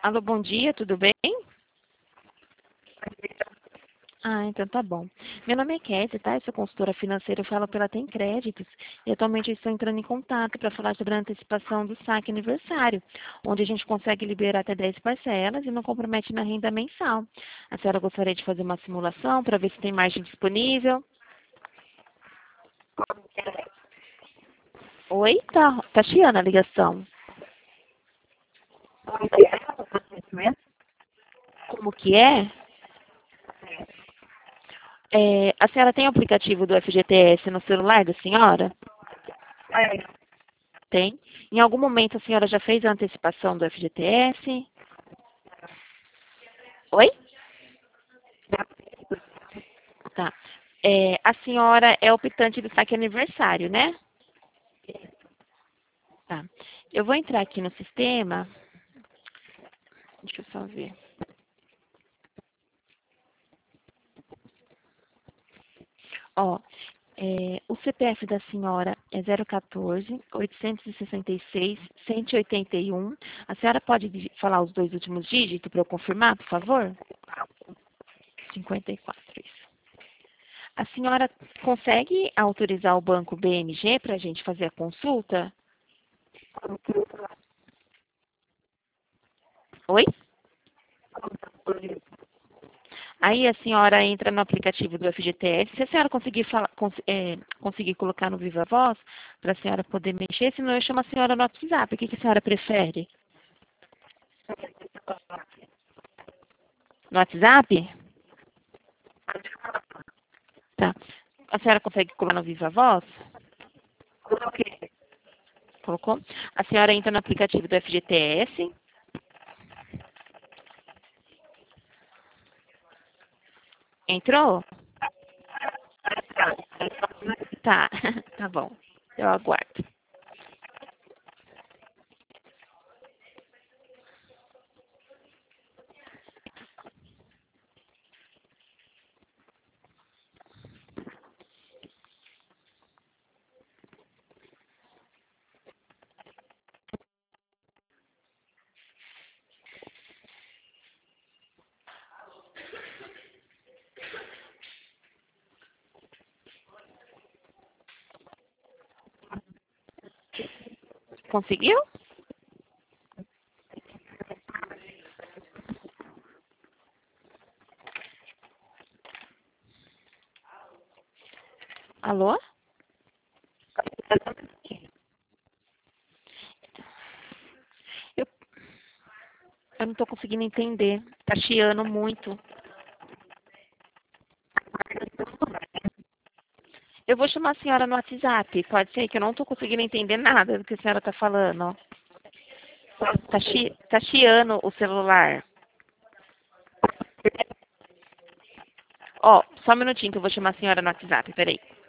Alô, bom dia, tudo bem? Ah, então tá bom. Meu nome é Kézia, tá? Eu sou consultora financeira, eu falo pela Tem Créditos e atualmente eu estou entrando em contato para falar sobre a antecipação do saque aniversário, onde a gente consegue liberar até 10 parcelas e não compromete na renda mensal. A senhora gostaria de fazer uma simulação para ver se tem margem disponível? Oi? Tá chiando a ligação. Como que é? A senhora tem o aplicativo do FGTS no celular da senhora? Tem. Em algum momento a senhora já fez a antecipação do FGTS? Oi? Tá. A senhora é optante do saque aniversário, né? Tá. Eu vou entrar aqui no sistema. Deixa eu só ver. Ó, o CPF da senhora é 014-866-181. A senhora pode falar os dois últimos dígitos para eu confirmar, por favor? 54, isso. A senhora consegue autorizar o banco BMG para a gente fazer a consulta? Oi? Aí a senhora entra no aplicativo do FGTS. Se a senhora conseguir, conseguir colocar no Viva Voz, para a senhora poder mexer, senão eu chamo a senhora no WhatsApp. O que a senhora prefere? No WhatsApp? Tá. A senhora consegue colocar no Viva Voz? Colocou? A senhora entra no aplicativo do FGTS. Entrou? Tá. Tá bom. Eu aguardo. Conseguiu? Alô? Eu, eu não estou conseguindo entender. Tá chiando muito. Eu vou chamar a senhora no WhatsApp. Pode ser que eu não estou conseguindo entender nada do que a senhora está falando. Tá chiando o celular. Ó, só um minutinho que eu vou chamar a senhora no WhatsApp. Peraí.